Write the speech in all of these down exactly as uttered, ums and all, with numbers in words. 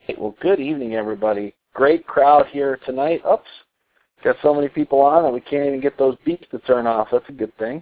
Well, good evening, everybody. Great crowd here tonight. Oops, got so many people on that we can't even get those beeps to turn off. That's a good thing.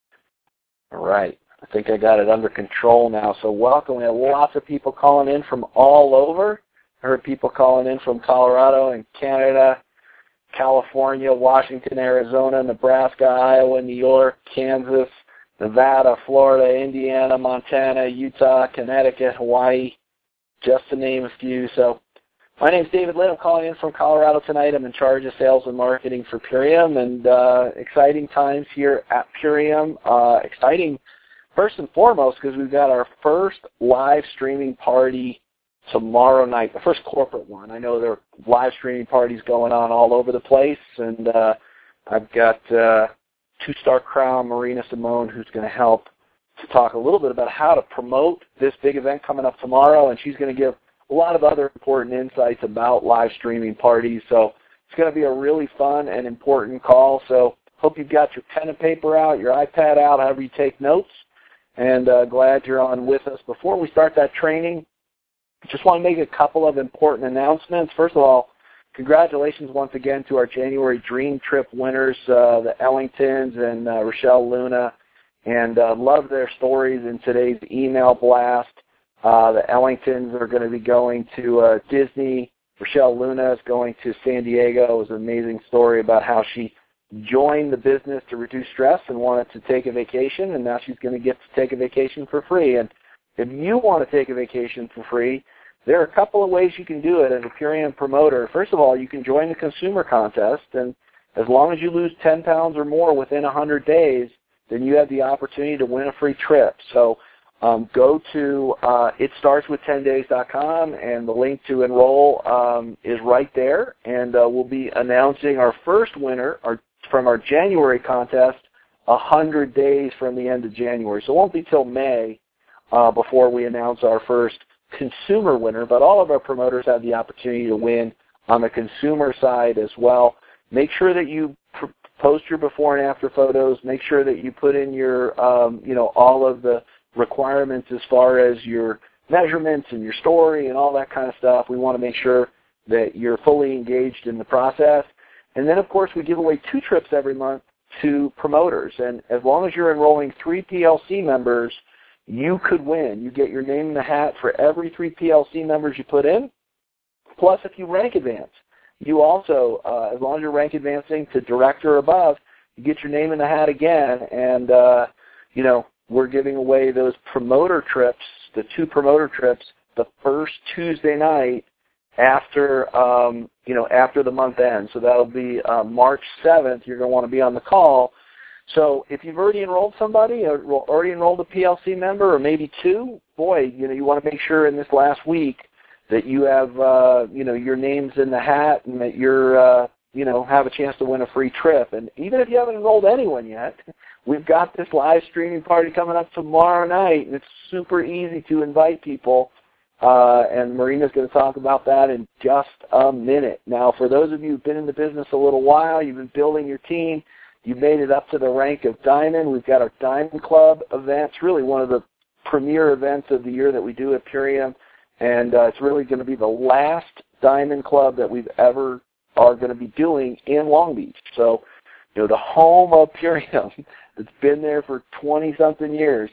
All right. I think I got it under control now. So welcome. We have lots of people calling in from all over. I heard people calling in from Colorado and Canada, California, Washington, Arizona, Nebraska, Iowa, New York, Kansas, Nevada, Florida, Indiana, Montana, Utah, Connecticut, Hawaii, just to name a few. So my name's David Litt. I'm calling in from Colorado tonight. I'm in charge of sales and marketing for Purium, and uh, exciting times here at Purium. Uh, exciting first and foremost because we've got our first live streaming party tomorrow night, the first corporate one. I know there are live streaming parties going on all over the place, and uh, I've got uh, two-star crown Marina Simone who's going to help to talk a little bit about how to promote this big event coming up tomorrow, and she's going to give a lot of other important insights about live streaming parties. So it's going to be a really fun and important call. So hope you've got your pen and paper out, your iPad out, however you take notes, and uh, glad you're on with us. Before we start that training, just want to make a couple of important announcements. First of all, congratulations once again to our January Dream Trip winners, uh, the Ellingtons and uh, Rochelle Luna, and uh, love their stories in today's email blast. Uh, the Ellingtons are going to be going to uh, Disney. Rochelle Luna is going to San Diego. It was an amazing story about how she joined the business to reduce stress and wanted to take a vacation, and now she's going to get to take a vacation for free. And if you want to take a vacation for free, there are a couple of ways you can do it as a Purium promoter. First of all, you can join the consumer contest, and as long as you lose ten pounds or more within one hundred days, then you have the opportunity to win a free trip. So um, go to uh, it starts with ten days dot com, and the link to enroll um, is right there, and uh, we'll be announcing our first winner our, from our January contest one hundred days from the end of January. So it won't be till May uh, before we announce our first consumer winner, but all of our promoters have the opportunity to win on the consumer side as well. Make sure that you pr- post your before and after photos. Make sure that you put in your, um, you know, all of the requirements as far as your measurements and your story and all that kind of stuff. We want to make sure that you're fully engaged in the process. And then, of course, we give away two trips every month to promoters. And as long as you're enrolling three P L C members, you could win. You get your name in the hat for every three P L C members you put in. Plus, if you rank advance, you also, uh, as long as you're rank advancing to director or above, you get your name in the hat again. And, uh, you know, we're giving away those promoter trips, the two promoter trips, the first Tuesday night after, um, you know, after the month ends. So that'll be uh, March seventh. You're going to want to be on the call. So if you've already enrolled somebody, or already enrolled a P L C member, or maybe two, boy, you know, you want to make sure in this last week that you have, uh, you know, your name's in the hat and that you're, uh, you know, have a chance to win a free trip. And even if you haven't enrolled anyone yet, we've got this live streaming party coming up tomorrow night, and it's super easy to invite people. Uh, and Marina's going to talk about that in just a minute. Now, for those of you who've been in the business a little while, you've been building your team, you made it up to the rank of Diamond. We've got our Diamond Club event. It's really one of the premier events of the year that we do at Purium, and uh, it's really going to be the last Diamond Club that we've ever are going to be doing in Long Beach. So, you know, the home of Purium that's been there for twenty-something years,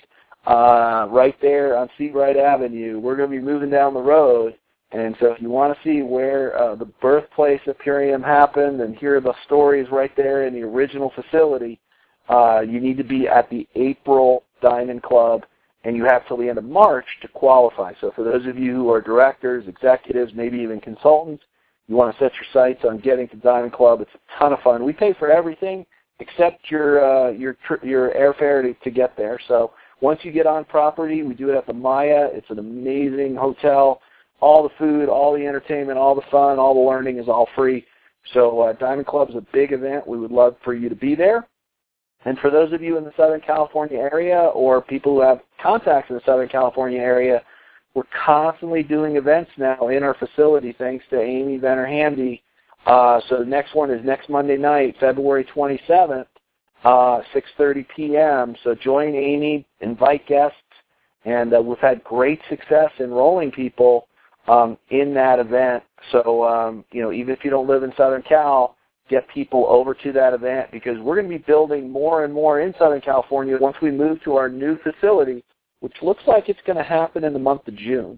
uh, right there on Seabright Avenue. We're going to be moving down the road. And so if you want to see where uh, the birthplace of Purium happened and hear the stories right there in the original facility, uh, you need to be at the April Diamond Club, and you have till the end of March to qualify. So for those of you who are directors, executives, maybe even consultants, you want to set your sights on getting to Diamond Club. It's a ton of fun. We pay for everything except your uh, your tr- your airfare to, to get there. So once you get on property, we do it at the Maya. It's an amazing hotel. All the food, all the entertainment, all the fun, all the learning is all free. So uh, Diamond Club is a big event. We would love for you to be there. And for those of you in the Southern California area or people who have contacts in the Southern California area, we're constantly doing events now in our facility thanks to Amy Venner Handy. Uh, so the next one is next Monday night, February twenty-seventh, uh, six thirty p.m. So join Amy, invite guests, and uh, we've had great success enrolling people um, in that event. So, um, you know, even if you don't live in Southern Cal, get people over to that event, because we're going to be building more and more in Southern California once we move to our new facility, which looks like it's going to happen in the month of June.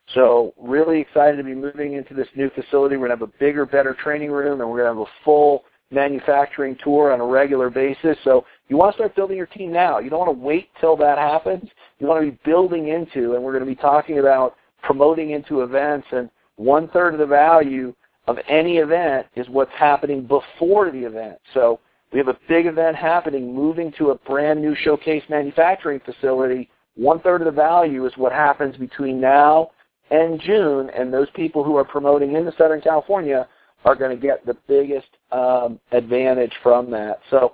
So really excited to be moving into this new facility. We're going to have a bigger, better training room, and we're going to have a full manufacturing tour on a regular basis. So you want to start building your team now. You don't want to wait till that happens. You want to be building into, and we're going to be talking about promoting into events, and one-third of the value of any event is what's happening before the event. So we have a big event happening, moving to a brand new showcase manufacturing facility. One-third of the value is what happens between now and June, and those people who are promoting into Southern California are going to get the biggest um, advantage from that. So,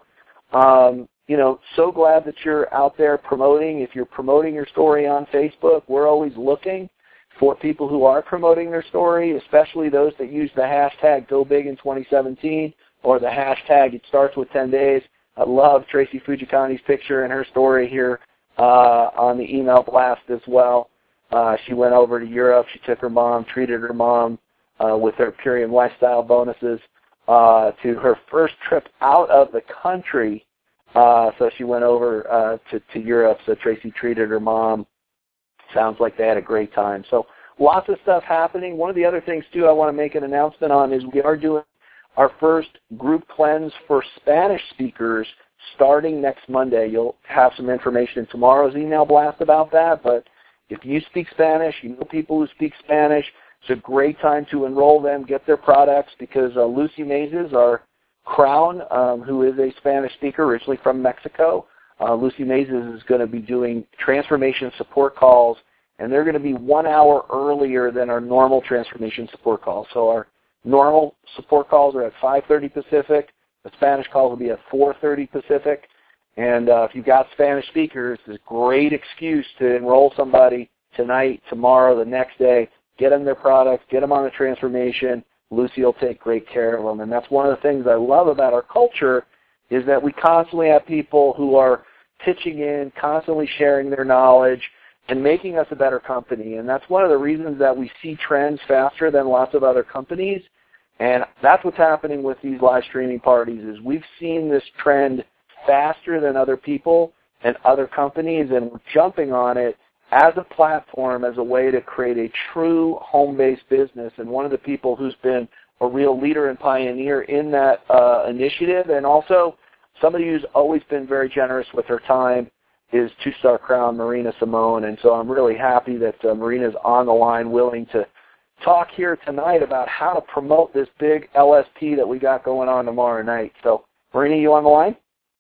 um, you know, so glad that you're out there promoting. If you're promoting your story on Facebook, we're always looking for people who are promoting their story, especially those that use the hashtag Go Big in twenty seventeen or the hashtag It Starts With ten days. I love Tracy Fujikane's picture and her story here uh, on the email blast as well. Uh, she went over to Europe. She took her mom, treated her mom uh, with her Purium lifestyle bonuses uh, to her first trip out of the country. Uh, so she went over uh, to, to Europe. So Tracy treated her mom. Sounds like they had a great time. So lots of stuff happening. One of the other things, too, I want to make an announcement on is we are doing our first group cleanse for Spanish speakers starting next Monday. You'll have some information in tomorrow's email blast about that, but if you speak Spanish, you know people who speak Spanish, it's a great time to enroll them, get their products, because uh, Lucy Mazes, our crown, um, who is a Spanish speaker originally from Mexico, uh, Lucy Mazes is going to be doing transformation support calls, and they're going to be one hour earlier than our normal transformation support calls. So our normal support calls are at five thirty Pacific. The Spanish calls will be at four thirty Pacific. And uh, if you've got Spanish speakers, it's a great excuse to enroll somebody tonight, tomorrow, the next day. Get them their products, get them on the transformation. Lucy will take great care of them. And that's one of the things I love about our culture is that we constantly have people who are pitching in, constantly sharing their knowledge, and making us a better company. And that's one of the reasons that we see trends faster than lots of other companies. And that's what's happening with these live streaming parties is we've seen this trend faster than other people and other companies, and we're jumping on it as a platform, as a way to create a true home-based business. And one of the people who's been a real leader and pioneer in that uh, initiative, and also somebody who's always been very generous with her time, is two-star crown Marina Simone. And so I'm really happy that uh, Marina's on the line willing to talk here tonight about how to promote this big L S P that we got going on tomorrow night. So, Marina, you on the line?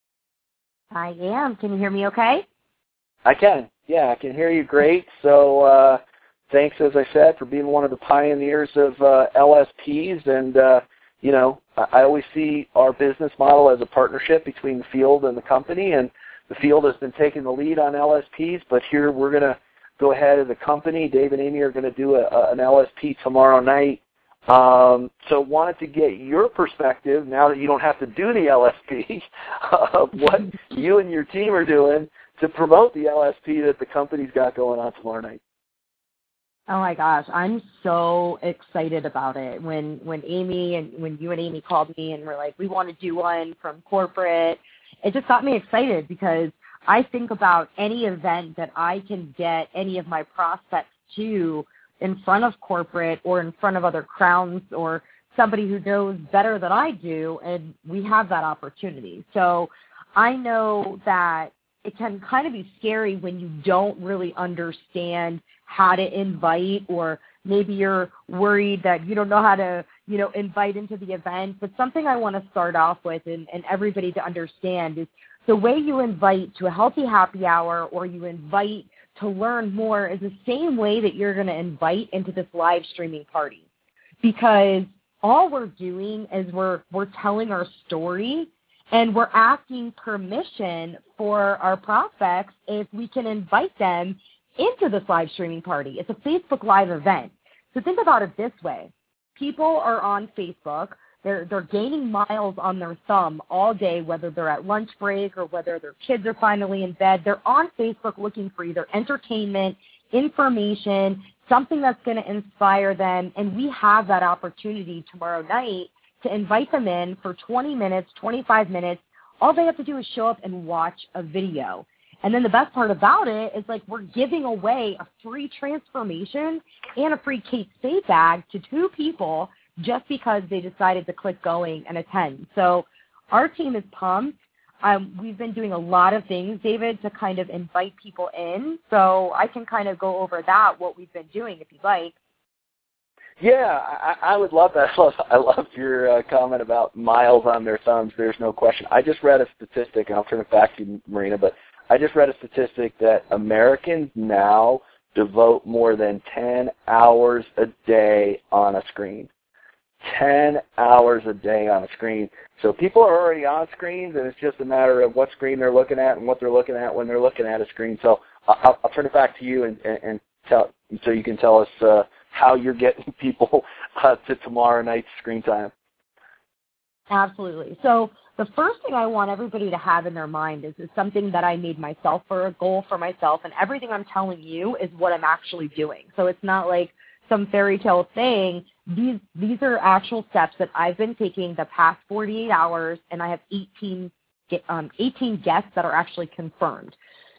I am. Can you hear me okay? I can. Yeah, I can hear you great. So uh, thanks, as I said, for being one of the pioneers of uh, L S Ps. And, uh, you know, I always see our business model as a partnership between the field and the company. And the field has been taking the lead on L S Ps, but here we're going to go ahead as a company. Dave and Amy are going to do a, a, an L S P tomorrow night. Um, so wanted to get your perspective, now that you don't have to do the L S P, of what you and your team are doing to promote the L S P that the company's got going on tomorrow night. Oh my gosh, I'm so excited about it. When when Amy and when you and Amy called me and were like, we want to do one from corporate, it just got me excited because I think about any event that I can get any of my prospects to in front of corporate or in front of other crowns or somebody who knows better than I do, and we have that opportunity. So I know that it can kind of be scary when you don't really understand how to invite, or maybe you're worried that you don't know how to, you know, invite into the event. But something I want to start off with and, and everybody to understand is the way you invite to a healthy happy hour or you invite to learn more is the same way that you're going to invite into this live streaming party, because all we're doing is we're we're telling our story and we're asking permission for our prospects if we can invite them into this live streaming party. It's a Facebook Live event. So think about it this way. People are on Facebook. They're, they're gaining miles on their thumb all day, whether they're at lunch break or whether their kids are finally in bed. They're on Facebook looking for either entertainment, information, something that's going to inspire them. And we have that opportunity tomorrow night to invite them in for twenty minutes, twenty-five minutes. All they have to do is show up and watch a video. And then the best part about it is, like, we're giving away a free transformation and a free Kate Spade bag to two people just because they decided to click going and attend. So our team is pumped. Um, we've been doing a lot of things, David, to kind of invite people in. So I can kind of go over that, what we've been doing, if you'd like. Yeah, I, I would love that. I love, I love your uh, comment about miles on their thumbs. There's no question. I just read a statistic, and I'll turn it back to you, Marina, but I just read a statistic that Americans now devote more than ten hours a day on a screen. ten hours a day on a screen. So people are already on screens, and it's just a matter of what screen they're looking at and what they're looking at when they're looking at a screen. So I'll, I'll turn it back to you, and, and, and tell, so you can tell us uh, how you're getting people uh, to tomorrow night's screen time. Absolutely. So the first thing I want everybody to have in their mind is, is something that I made myself for a goal for myself, and everything I'm telling you is what I'm actually doing. So it's not like some fairy tale thing. These these are actual steps that I've been taking the past forty-eight hours, and I have eighteen, um, eighteen guests that are actually confirmed.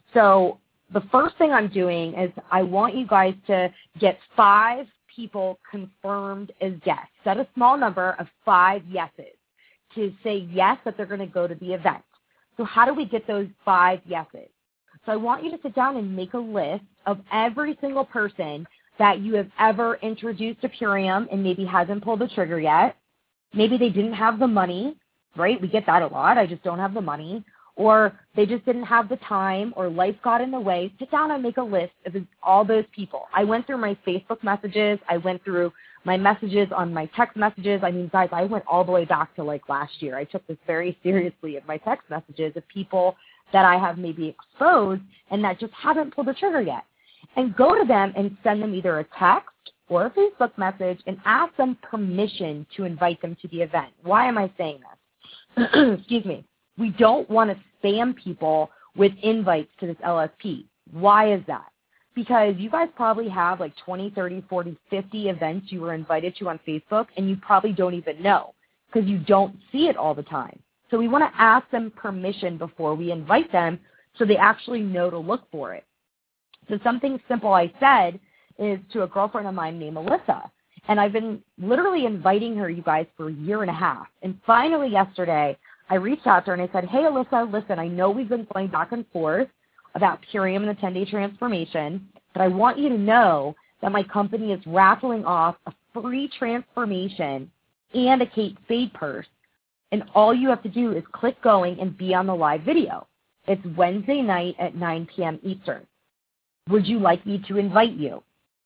So the first thing I'm doing is I want you guys to get five people confirmed as guests. Set a small number of five yeses to say yes that they're going to go to the event. So how do we get those five yeses? So I want you to sit down and make a list of every single person that you have ever introduced to Purium and maybe hasn't pulled the trigger yet. Maybe they didn't have the money, right? We get that a lot. I just don't have the money. Or they just didn't have the time, or life got in the way. Sit down and make a list of all those people. I went through my Facebook messages. I went through my messages on my text messages. I mean, guys, I went all the way back to like last year. I took this very seriously of my text messages of people that I have maybe exposed and that just haven't pulled the trigger yet. And go to them and send them either a text or a Facebook message and ask them permission to invite them to the event. Why am I saying this? Excuse me. We don't want to spam people with invites to this L S P. Why is that? Because you guys probably have like twenty, thirty, forty, fifty events you were invited to on Facebook, and you probably don't even know because you don't see it all the time. So we want to ask them permission before we invite them so they actually know to look for it. So something simple I said is to a girlfriend of mine named Alyssa. And I've been literally inviting her, you guys, for a year and a half. And finally yesterday, I reached out to her and I said, hey, Alyssa, listen, I know we've been going back and forth about Purium and the ten-day transformation, but I want you to know that my company is raffling off a free transformation and a Kate Spade purse. And all you have to do is click going and be on the live video. It's Wednesday night at nine p.m. Eastern. Would you like me to invite you?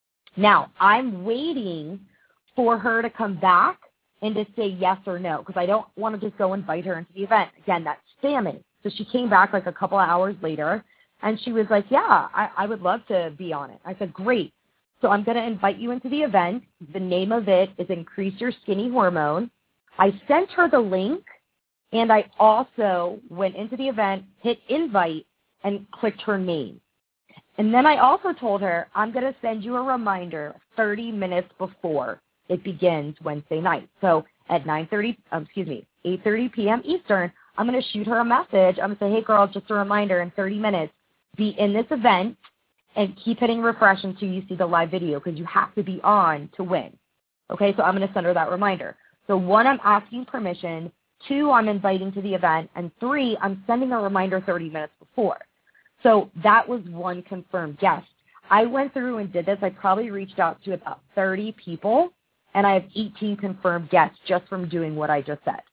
Now, I'm waiting for her to come back and to say yes or no, because I don't want to just go invite her into the event. Again, that's spamming. So she came back like a couple of hours later, and she was like, yeah, I, I would love to be on it. I said, great. So I'm going to invite you into the event. The name of it is Increase Your Skinny Hormone. I sent her the link, and I also went into the event, hit invite, and clicked her name. And then I also told her, I'm going to send you a reminder thirty minutes before it begins Wednesday night. So at nine thirty, um, excuse me, eight thirty p.m. Eastern, I'm going to shoot her a message. I'm going to say, hey, girl, just a reminder, in thirty minutes, be in this event and keep hitting refresh until you see the live video because you have to be on to win. Okay, so I'm going to send her that reminder. So one, I'm asking permission. Two, I'm inviting to the event. And three, I'm sending a reminder thirty minutes before. So that was one confirmed guest. I went through and did this. I probably reached out to about thirty people, and I have eighteen confirmed guests just from doing what I just said.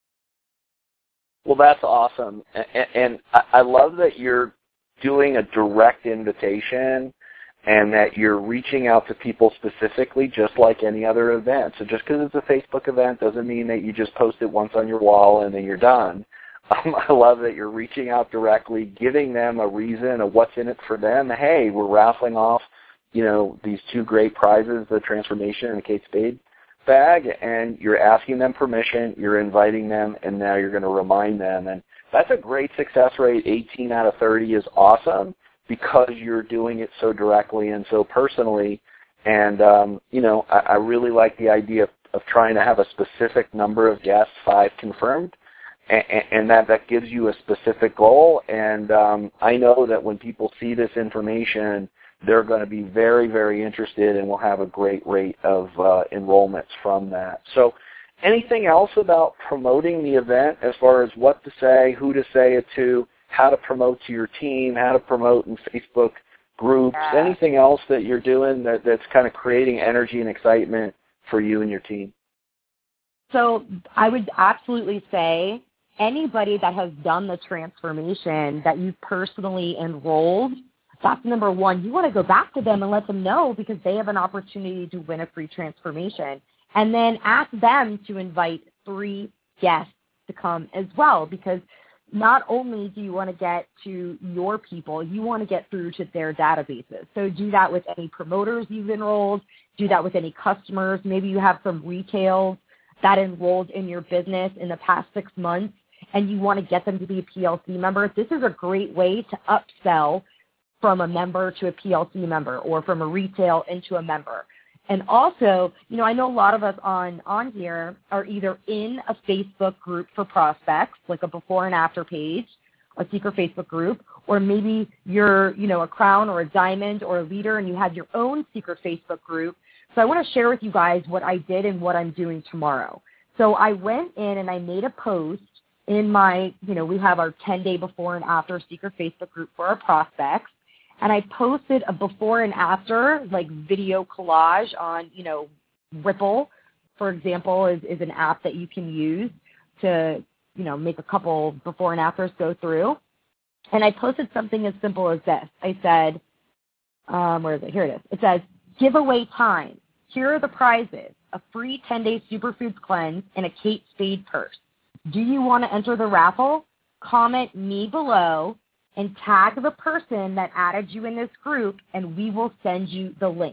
Well, that's awesome. And, and I love that you're doing a direct invitation and that you're reaching out to people specifically just like any other event. So just because it's a Facebook event doesn't mean that you just post it once on your wall and then you're done. Um, I love that you're reaching out directly, giving them a reason of what's in it for them. Hey, we're raffling off, you know, these two great prizes, the Transformation and the Kate Spade bag, and you're asking them permission, you're inviting them, and now you're going to remind them. And that's a great success rate. eighteen out of thirty is awesome because you're doing it so directly and so personally. And, um, you know, I, I really like the idea of, of trying to have a specific number of guests, five confirmed, and, and that, that gives you a specific goal. And um, I know that when people see this information, they're going to be very, very interested, and we'll have a great rate of uh, enrollments from that. So anything else about promoting the event as far as what to say, who to say it to, how to promote to your team, how to promote in Facebook groups, yeah. anything else that you're doing that, that's kind of creating energy and excitement for you and your team? So I would absolutely say anybody that has done the transformation that you personally enrolled, that's number one. You want to go back to them and let them know, because they have an opportunity to win a free transformation. And then ask them to invite three guests to come as well, because not only do you want to get to your people, you want to get through to their databases. So do that with any promoters you've enrolled. Do that with any customers. Maybe you have some retails that enrolled in your business in the past six months, and you want to get them to be a P L C member. This is a great way to upsell from a member to a P L C member, or from a retail into a member. And also, you know, I know a lot of us on, on here are either in a Facebook group for prospects, like a before and after page, a secret Facebook group, or maybe you're, you know, a crown or a diamond or a leader and you have your own secret Facebook group. So I want to share with you guys what I did and what I'm doing tomorrow. So I went in and I made a post in my, you know, we have our ten-day before and after secret Facebook group for our prospects. And I posted a before and after, like, video collage on, you know, Ripple, for example, is, is an app that you can use to, you know, make a couple before and afters go through. And I posted something as simple as this. I said, um, where is it? Here it is. It says, giveaway time. Here are the prizes: a free ten-day superfoods cleanse and a Kate Spade purse. Do you want to enter the raffle? Comment me below and tag the person that added you in this group, and we will send you the link.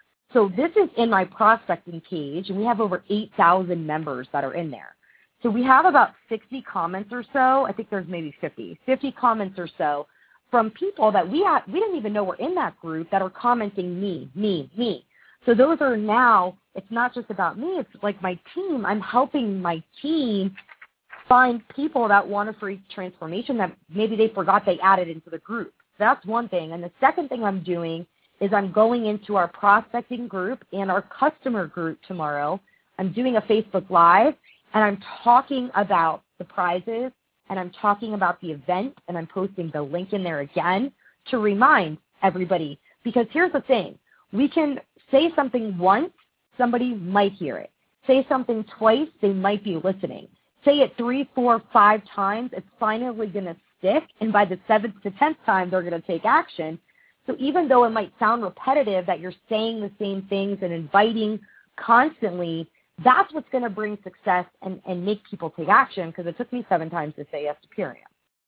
So this is in my prospecting page, and we have over eight thousand members that are in there. So we have about sixty comments or so. I think there's maybe fifty, fifty comments or so from people that we have, we didn't even know were in that group that are commenting me, me, me. So those are now, it's not just about me, it's like my team. I'm helping my team find people that want a free transformation that maybe they forgot they added into the group. That's one thing. And the second thing I'm doing is I'm going into our prospecting group and our customer group tomorrow. I'm doing a Facebook Live, and I'm talking about the prizes, and I'm talking about the event, and I'm posting the link in there again to remind everybody. Because here's the thing. We can say something once, somebody might hear it. Say something twice, they might be listening. Say it three, four, five times, it's finally going to stick, and by the seventh to tenth time, they're going to take action. So even though it might sound repetitive that you're saying the same things and inviting constantly, that's what's going to bring success and, and make people take action, because it took me seven times to say yes to Purium.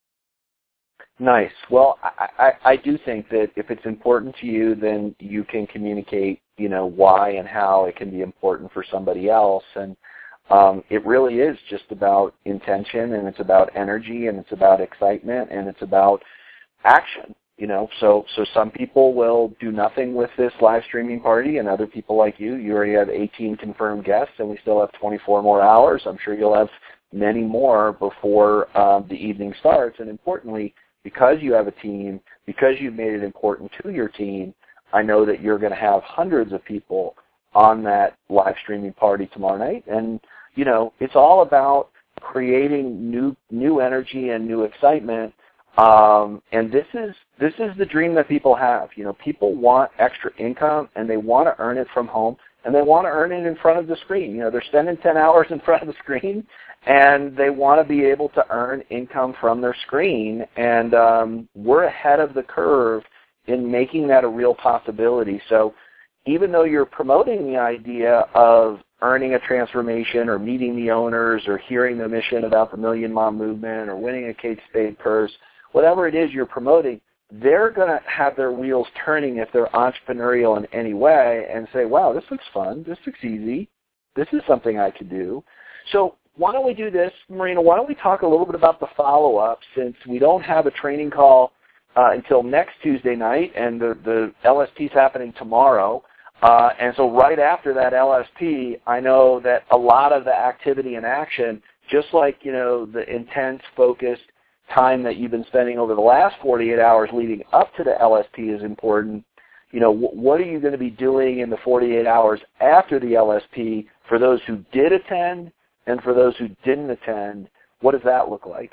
Nice. Well, I, I, I do think that if it's important to you, then you can communicate, you know, why and how it can be important for somebody else. And Um, it really is just about intention, and it's about energy, and it's about excitement, and it's about action, you know. So so some people will do nothing with this live streaming party, and other people like you, you already have eighteen confirmed guests, and we still have twenty-four more hours. I'm sure you'll have many more before um, the evening starts. And importantly, because you have a team, because you've made it important to your team, I know that you're going to have hundreds of people on that live streaming party tomorrow night. And you know, it's all about creating new new energy and new excitement. Um, and this is this is the dream that people have. You know, people want extra income, and they want to earn it from home, and they want to earn it in front of the screen. You know, they're spending ten hours in front of the screen, and they want to be able to earn income from their screen. And um, we're ahead of the curve in making that a real possibility. So even though you're promoting the idea of earning a transformation, or meeting the owners, or hearing the mission about the Million Mom Movement, or winning a Kate Spade purse, whatever it is you're promoting, they're going to have their wheels turning if they're entrepreneurial in any way and say, wow, this looks fun, this looks easy, this is something I could do. So why don't we do this, Marina? Why don't we talk a little bit about the follow-up, since we don't have a training call uh, until next Tuesday night, and the, the L S P is happening tomorrow. Uh, and so right after that L S P, I know that a lot of the activity and action, just like, you know, the intense, focused time that you've been spending over the last forty-eight hours leading up to the L S P is important. You know, w- what are you going to be doing in the forty-eight hours after the L S P for those who did attend and for those who didn't attend? What does that look like?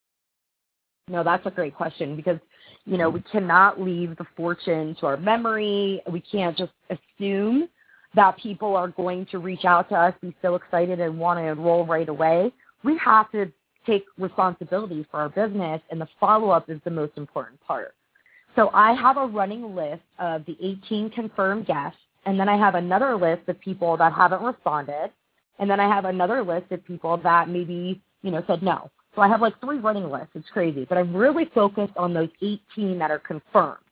No, that's a great question because, you know, we cannot leave the fortune to our memory. We can't just assume that people are going to reach out to us, be so excited and want to enroll right away. We have to take responsibility for our business, and the follow-up is the most important part. So I have a running list of the eighteen confirmed guests, and then I have another list of people that haven't responded, and then I have another list of people that maybe, you know, said no. So I have like three running lists. It's crazy. But I'm really focused on those eighteen that are confirmed.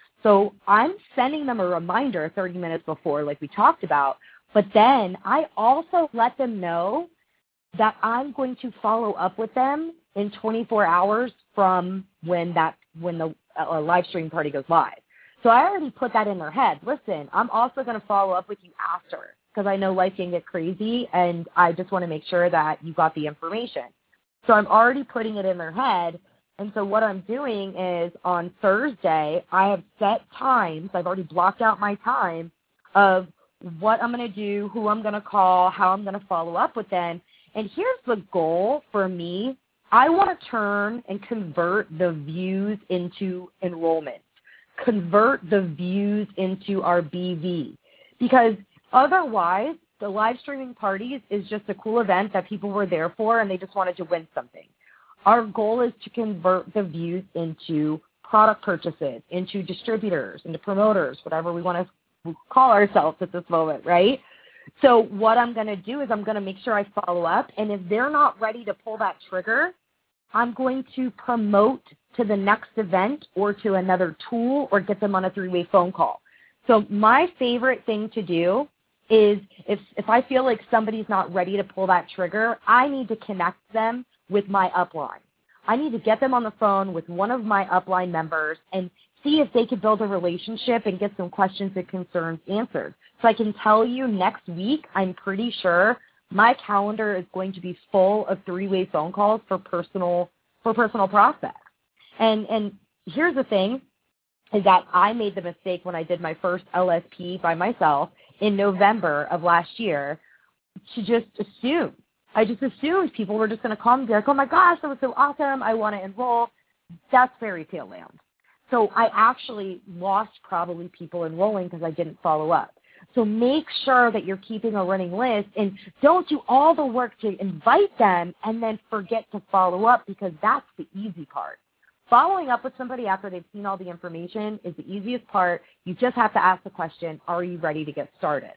So I'm sending them a reminder thirty minutes before, like we talked about. But then I also let them know that I'm going to follow up with them in twenty-four hours from when that when the uh, live stream party goes live. So I already put that in their head. Listen, I'm also going to follow up with you after because I know life can get crazy, and I just want to make sure that you got the information. So I'm already putting it in their head. And so what I'm doing is on Thursday, I have set times. I've already blocked out my time of what I'm going to do, who I'm going to call, how I'm going to follow up with them. And here's the goal for me. I want to turn and convert the views into enrollment, convert the views into our B V. Because otherwise, the live streaming parties is just a cool event that people were there for and they just wanted to win something. Our goal is to convert the views into product purchases, into distributors, into promoters, whatever we want to call ourselves at this moment, right? So what I'm going to do is I'm going to make sure I follow up, and if they're not ready to pull that trigger, I'm going to promote to the next event or to another tool or get them on a three-way phone call. So my favorite thing to do is if if I feel like somebody's not ready to pull that trigger, I need to connect them with my upline. I need to get them on the phone with one of my upline members and see if they could build a relationship and get some questions and concerns answered. So I can tell you next week, I'm pretty sure my calendar is going to be full of three-way phone calls for personal for personal prospects. And and here's the thing, is that I made the mistake when I did my first L S P by myself in November of last year to just assume. I just assumed people were just going to call me and be like, oh my gosh, that was so awesome, I want to enroll. That's fairy tale land. So I actually lost probably people enrolling because I didn't follow up. So make sure that you're keeping a running list and don't do all the work to invite them and then forget to follow up because that's the easy part. Following up with somebody after they've seen all the information is the easiest part. You just have to ask the question, are you ready to get started?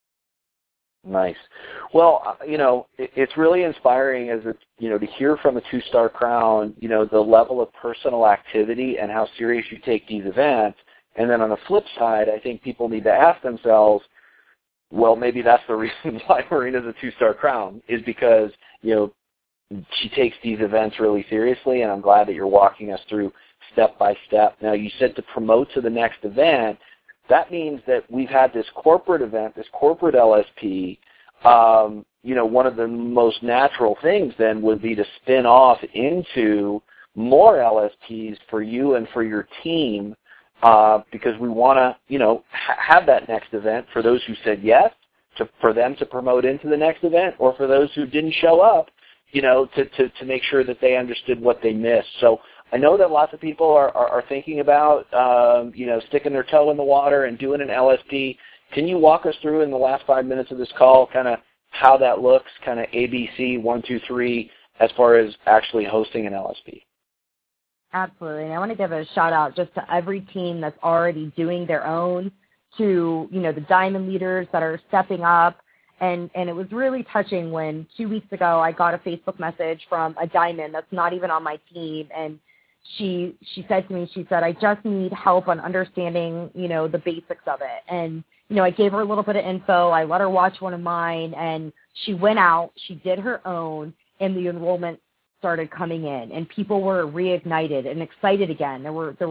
Nice. Well, you know, it's really inspiring as a, you know, to hear from a two-star crown, you know, the level of personal activity and how serious you take these events. And then on the flip side, I think people need to ask themselves, well, maybe that's the reason why Marina's a two-star crown, is because, you know, she takes these events really seriously, and I'm glad that you're walking us through step by step. Now, you said to promote to the next event. That means that we've had this corporate event, this corporate L S P. Um, you know, one of the most natural things then would be to spin off into more L S Ps for you and for your team, uh, because we want to, you know, ha- have that next event for those who said yes, to, for them to promote into the next event, or for those who didn't show up, you know, to, to, to make sure that they understood what they missed. So I know that lots of people are, are, are thinking about, um, you know, sticking their toe in the water and doing an L S P. Can you walk us through in the last five minutes of this call kind of how that looks, kind of A B C, one, two, three, as far as actually hosting an L S P? Absolutely. And I want to give a shout out just to every team that's already doing their own, to, you know, the diamond leaders that are stepping up. And, and it was really touching when two weeks ago I got a Facebook message from a diamond that's not even on my team. And she she said to me, she said, I just need help on understanding, you know, the basics of it. And, you know, I gave her a little bit of info. I let her watch one of mine. And she went out. She did her own. And the enrollment started coming in. And people were reignited and excited again. There were there were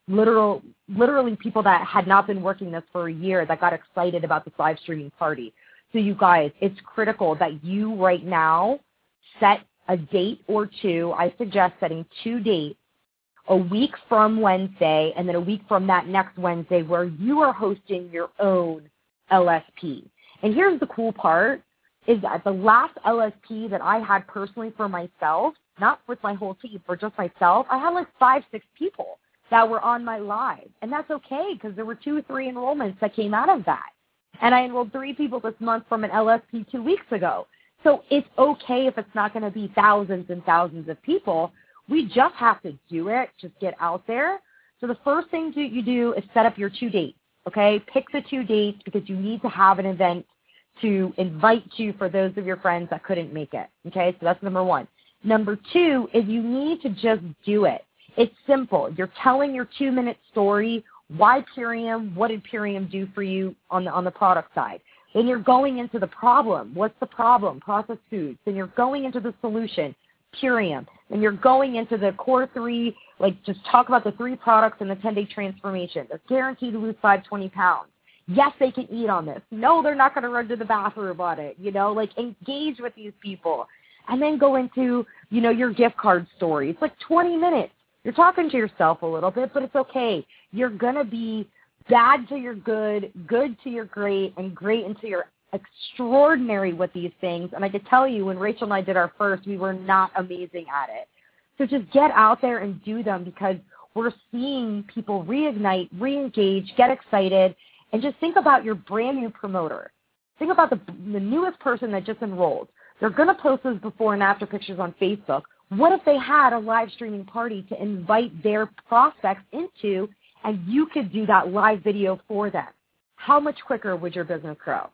literal, literally people that had not been working this for a year that got excited about this live streaming party. So you guys, it's critical that you right now set a date or two. I suggest setting two dates, a week from Wednesday and then a week from that next Wednesday, where you are hosting your own L S P. And here's the cool part, is that the last L S P that I had personally for myself, not with my whole team, for just myself, I had like five, six people that were on my live. And that's okay, because there were two or three enrollments that came out of that. And I enrolled three people this month from an L S P two weeks ago. So it's okay if it's not going to be thousands and thousands of people. We just have to do it, just get out there. So the first thing you do is set up your two dates, okay? Pick the two dates, because you need to have an event to invite you for those of your friends that couldn't make it, okay? So that's number one. Number two is you need to just do it. It's simple. You're telling your two-minute story. Why Purium? What did Purium do for you on the, on the product side? Then you're going into the problem. What's the problem? Processed foods. Then you're going into the solution, Purium. Then you're going into the core three, like just talk about the three products in the ten-day transformation. They're guaranteed to lose five, twenty pounds. Yes, they can eat on this. No, they're not going to run to the bathroom on it. You know, like engage with these people. And then go into, you know, your gift card story. It's like twenty minutes. You're talking to yourself a little bit, but it's okay. You're going to be bad to your good, good to your great, and great into your extraordinary with these things. And I could tell you, when Rachel and I did our first, we were not amazing at it. So just get out there and do them, because we're seeing people reignite, re-engage, get excited, and just think about your brand new promoter. Think about the, the newest person that just enrolled. They're going to post those before and after pictures on Facebook. What if they had a live streaming party to invite their prospects into, and you could do that live video for them? How much quicker would your business grow?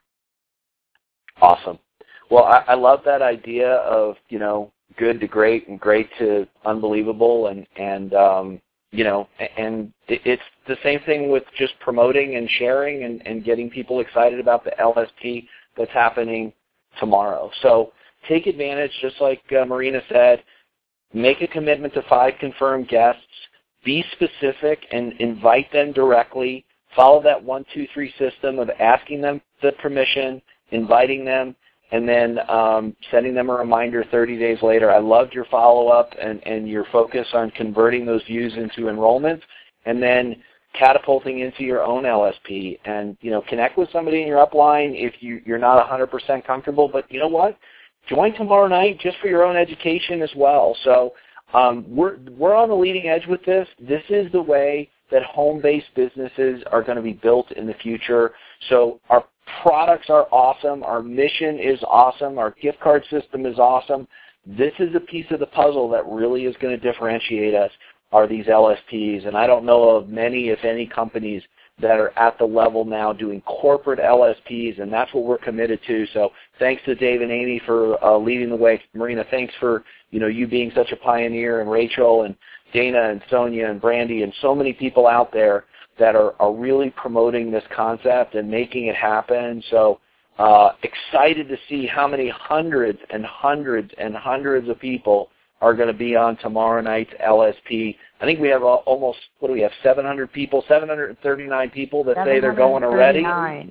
Awesome. Well, I, I love that idea of, you know, good to great and great to unbelievable, and, and um, you know, and it's the same thing with just promoting and sharing and, and getting people excited about the L S P that's happening tomorrow. So take advantage, just like uh, Marina said, make a commitment to five confirmed guests, be specific and invite them directly, follow that one, two, three system of asking them the permission, inviting them, and then um, sending them a reminder thirty days later. I loved your follow-up and, and your focus on converting those views into enrollments, and then catapulting into your own L S P. And, you know, connect with somebody in your upline if you, you're not one hundred percent comfortable. But you know what? Join tomorrow night just for your own education as well. So um, we're, we're on the leading edge with this. This is the way that home-based businesses are going to be built in the future. So our products are awesome. Our mission is awesome. Our gift card system is awesome. This is a piece of the puzzle that really is going to differentiate us, are these L S Ps. And I don't know of many, if any, companies that are at the level now doing corporate L S Ps, and that's what we're committed to. So thanks to Dave and Amy for uh, leading the way. Marina, thanks for, you know, you being such a pioneer, and Rachel and Dana and Sonia and Brandy and so many people out there that are, are really promoting this concept and making it happen. So uh, excited to see how many hundreds and hundreds and hundreds of people are going to be on tomorrow night's L S P. I think we have almost, what do we have, seven hundred people, seven hundred thirty-nine people that say they're going already. Yeah,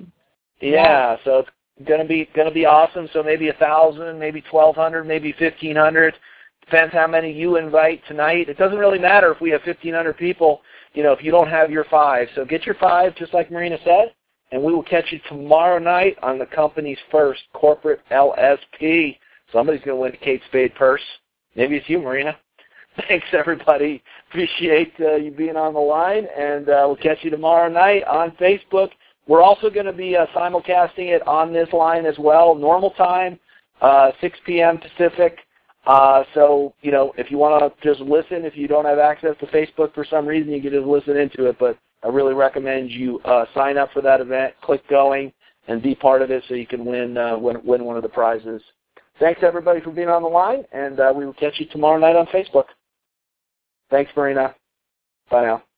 yeah, so it's going to be going to be awesome. So maybe one thousand, maybe twelve hundred, maybe fifteen hundred. Depends how many you invite tonight. It doesn't really matter if we have fifteen hundred people, you know, if you don't have your five. So get your five, just like Marina said, and we will catch you tomorrow night on the company's first corporate L S P. Somebody's going to win a Kate Spade purse. Maybe it's you, Marina. Thanks, everybody. Appreciate uh, you being on the line, and uh, we'll catch you tomorrow night on Facebook. We're also going to be uh, simulcasting it on this line as well, normal time, uh, six p.m. Pacific. Uh, so, you know, if you want to just listen, if you don't have access to Facebook for some reason, you can just listen into it. But I really recommend you uh, sign up for that event, click going, and be part of it so you can win, uh, win, win one of the prizes. Thanks, everybody, for being on the line, and uh, we will catch you tomorrow night on Facebook. Thanks, Marina. Bye now.